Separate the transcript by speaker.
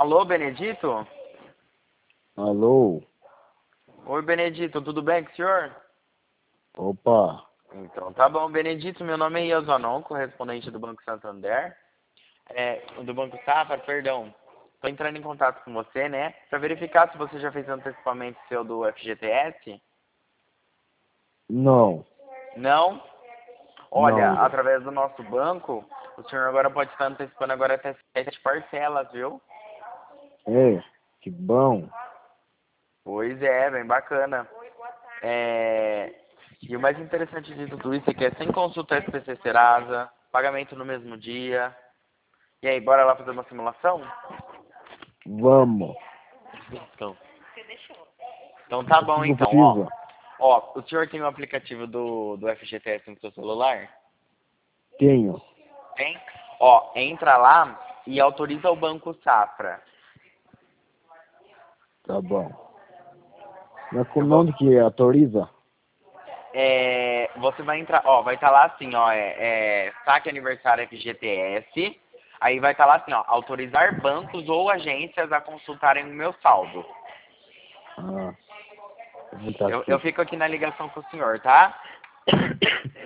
Speaker 1: Alô, Benedito?
Speaker 2: Alô?
Speaker 1: Oi, Benedito, tudo bem com o senhor?
Speaker 2: Opa,
Speaker 1: Então, tá bom, Benedito, meu nome é Iazanon, correspondente do Banco Santander. Do Banco Safra, perdão. Estou entrando em contato com você, né, para verificar se você já fez antecipamento seu do FGTS.
Speaker 2: não,
Speaker 1: Não? Olha,
Speaker 2: não,
Speaker 1: através do nosso banco, o senhor agora pode estar antecipando agora até 7 parcelas, viu?
Speaker 2: é, que bom,
Speaker 1: Pois é, bem bacana. E o mais interessante de tudo isso é que é sem consulta SPC Serasa, pagamento no mesmo dia. E aí, bora lá fazer uma simulação?
Speaker 2: vamos,
Speaker 1: Então, então tá
Speaker 2: o
Speaker 1: bom
Speaker 2: que
Speaker 1: então, ó.
Speaker 2: precisa?
Speaker 1: Ó, o senhor tem o aplicativo do FGTS no seu celular?
Speaker 2: Tenho,
Speaker 1: Tem? Ó, entra lá e autoriza o Banco Safra.
Speaker 2: tá bom. Mas
Speaker 1: Eu
Speaker 2: como
Speaker 1: vou,
Speaker 2: onde que autoriza?
Speaker 1: você vai entrar, ó, vai estar lá assim, ó, saque aniversário FGTS. Aí vai estar lá assim, ó, autorizar bancos ou agências a consultarem o meu saldo.
Speaker 2: Ah, tá
Speaker 1: Eu
Speaker 2: aqui,
Speaker 1: fico aqui na ligação com o senhor, tá?